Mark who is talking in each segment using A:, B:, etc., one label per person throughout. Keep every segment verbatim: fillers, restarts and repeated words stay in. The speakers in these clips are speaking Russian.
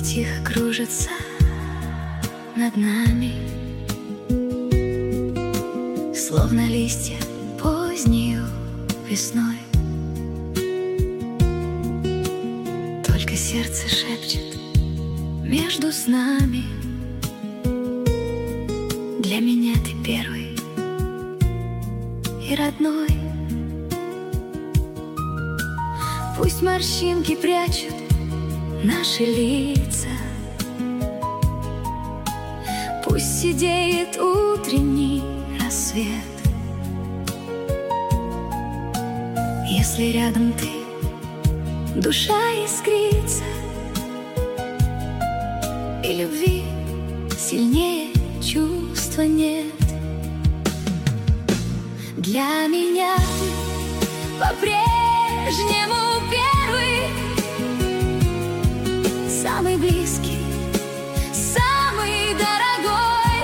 A: тихо кружится над нами, словно листья позднею весной. Только сердце шепчет между снами: для меня ты первый и родной. Пусть морщинки прячут наши лица, пусть сидеет утренний рассвет. Если рядом ты, душа искрится, и любви сильнее чувства нет. Для меня ты по-прежнему первый, самый близкий, самый дорогой.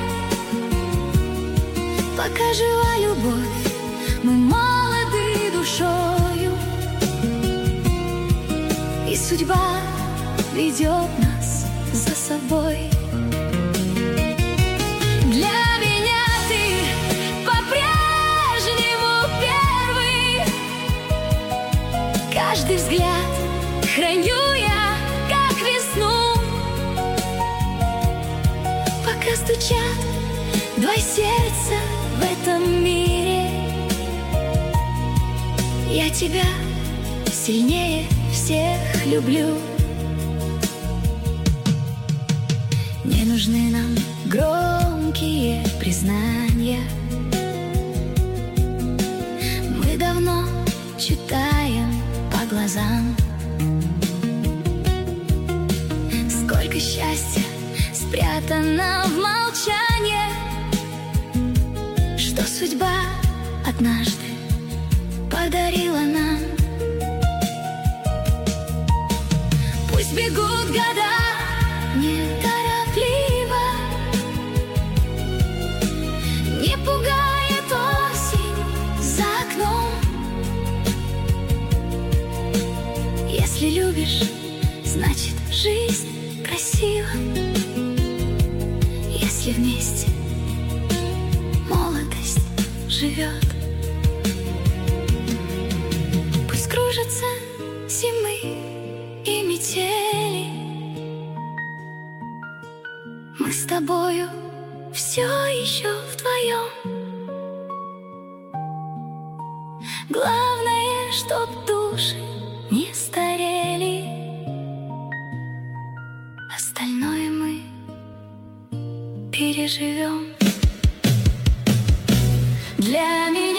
A: Пока жива любовь, мы молоды душою, и судьба ведет нас за собой. Для меня ты по-прежнему первый, каждый взгляд храню я, как весну. Пока стучат два сердца в этом мире, я тебя сильнее всех люблю. Не нужны нам громкие признания, мы давно читаем по глазам. Сколько счастья спрятано в молчании, что судьба однажды подарила нам. Пусть бегут года неторопливо, не пугает осень за окном. Если любишь, значит жизнь красива. Если вместе молодость живет. Пусть кружатся зимы и метели, мы с тобою все еще вдвоем. Главное, чтоб души не старели, остальное мы переживем. Для меня